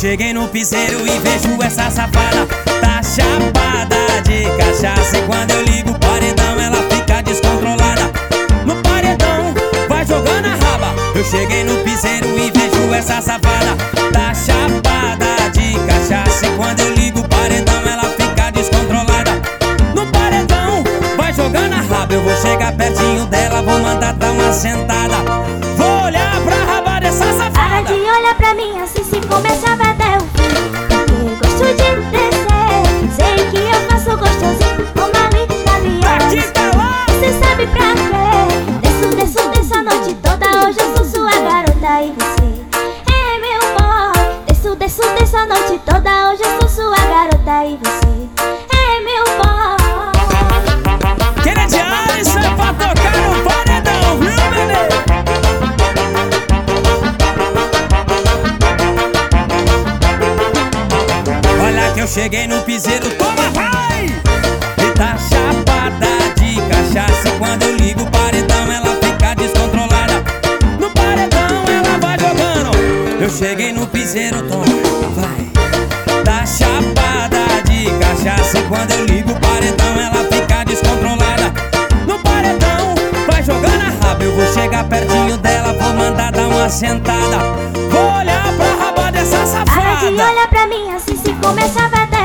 cheguei no piseiro e vejo essa safada. Tá chapada de cachaça e quando eu ligo o paredão ela fica descontrolada. No paredão vai jogando a raba. Eu cheguei no piseiro e vejo essa safada. Tá chapada de cachaça e quando eu ligo o paredão ela fica descontrolada. No paredão vai jogando a raba. Eu vou chegar pertinho dela, vou mandar dar uma sentada. Vou olhar pra raba dessa safada. Para de olhar pra mim assim, se começar vai até o fim. Eu gosto de descer, sei que eu faço gostosinho como ali da Beyoncé. Você sabe pra quê? Desço a noite toda, hoje eu sou sua garota e você é meu boy. Desço a noite toda, hoje eu sou sua garota e você é meu boy. Kennedy Alisson é pra tocar no paredão, viu, bebê? Olha que eu cheguei no piseiro, toma, vai! E tá chapada de cachaça e quando eu ligo o paredão ela fica descontrolada. No paredão ela vai jogando. Eu cheguei no piseiro, toma, vai! Tá chapada de cachaça e quando eu ligo o paredão ela fica descontrolada. No paredão vai jogando a raba. Eu vou chegar pertinho dela, vou mandar dar uma sentada. Vou olhar pra raba dessa safada. Para de olhar pra mim assim, se começar vai até